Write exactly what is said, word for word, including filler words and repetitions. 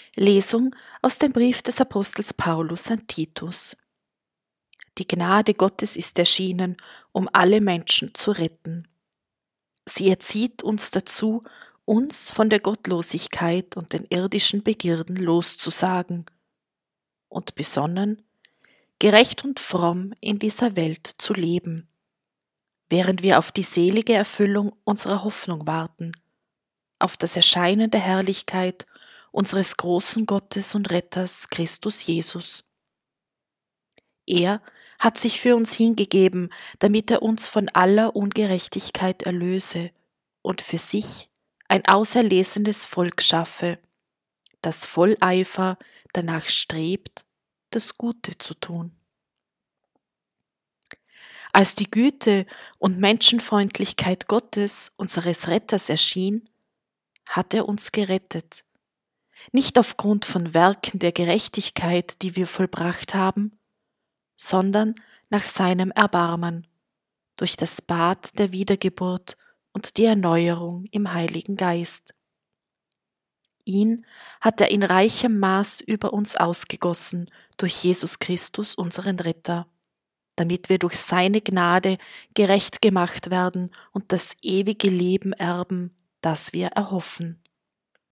Lesung aus dem Brief des Apostels Paulus an Titus. Die Gnade Gottes ist erschienen, um alle Menschen zu retten. Sie erzieht uns dazu, uns von der Gottlosigkeit und den irdischen Begierden loszusagen und besonnen, gerecht und fromm in dieser Welt zu leben, während wir auf die selige Erfüllung unserer Hoffnung warten, auf das Erscheinen der Herrlichkeit unseres großen Gottes und Retters Christus Jesus. Er hat sich für uns hingegeben, damit er uns von aller Ungerechtigkeit erlöse und für sich ein auserlesenes Volk schaffe, das voll Eifer danach strebt, das Gute zu tun. Als die Güte und Menschenfreundlichkeit Gottes, unseres Retters, erschien, hat er uns gerettet, nicht aufgrund von Werken der Gerechtigkeit, die wir vollbracht haben, sondern nach seinem Erbarmen, durch das Bad der Wiedergeburt und die Erneuerung im Heiligen Geist. Ihn hat er in reichem Maß über uns ausgegossen durch Jesus Christus, unseren Retter, damit wir durch seine Gnade gerecht gemacht werden und das ewige Leben erben, das wir erhoffen.